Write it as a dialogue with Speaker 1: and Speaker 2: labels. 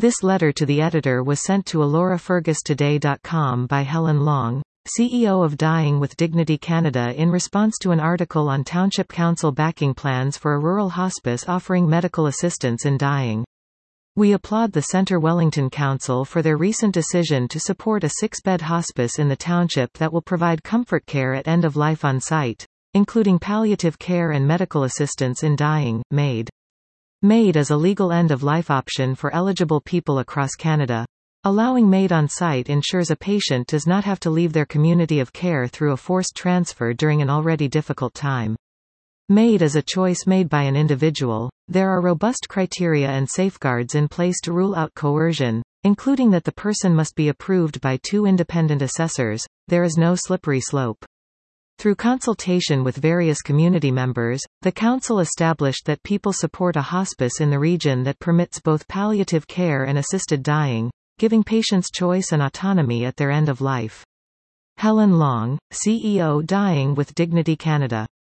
Speaker 1: This letter to the editor was sent to AloraFergusToday.com by Helen Long, CEO of Dying with Dignity Canada, in response to an article on Township Council backing plans for a rural hospice offering medical assistance in dying. We applaud the Centre Wellington Council for their recent decision to support a 6-bed hospice in the township that will provide comfort care at end of life on site, including palliative care and medical assistance in dying. MAID. MAID is a legal end-of-life option for eligible people across Canada. Allowing MAID on site ensures a patient does not have to leave their community of care through a forced transfer during an already difficult time. MAID is a choice made by an individual. There are robust criteria and safeguards in place to rule out coercion, including that the person must be approved by 2 independent assessors. There is no slippery slope. Through consultation with various community members, the Council established that people support a hospice in the region that permits both palliative care and assisted dying, giving patients choice and autonomy at their end of life. Helen Long, CEO, Dying with Dignity Canada.